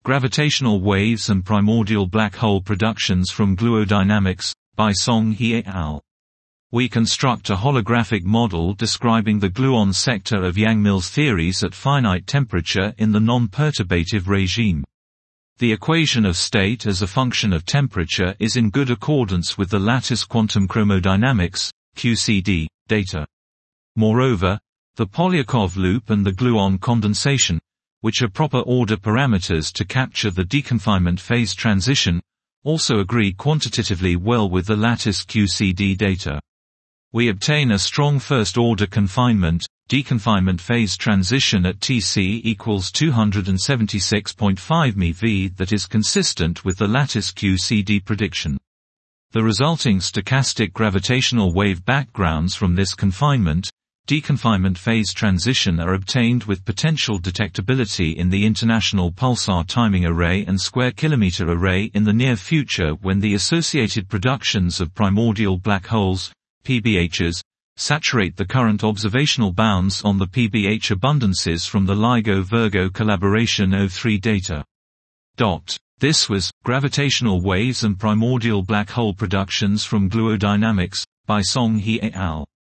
Gravitational Waves and Primordial Black Hole Productions from Gluodynamics, by Song He et al. We construct a holographic model describing the gluon sector of Yang-Mills theories at finite temperature in the non-perturbative regime. The equation of state as a function of temperature is in good accordance with the lattice quantum chromodynamics (QCD) data. Moreover, the Polyakov loop and the gluon condensation, which are proper order parameters to capture the deconfinement phase transition, also agree quantitatively well with the lattice QCD data. We obtain a strong first-order confinement, deconfinement phase transition at Tc equals 276.5 MeV that is consistent with the lattice QCD prediction. The resulting stochastic gravitational wave backgrounds from this confinement, deconfinement phase transition are obtained with potential detectability in the International Pulsar Timing Array and Square Kilometre Array in the near future when the associated productions of primordial black holes, PBHs, saturate the current observational bounds on the PBH abundances from the LIGO-Virgo collaboration 03 data. This was Gravitational Waves and Primordial Black Hole Productions from Gluodynamics, by Song He et al.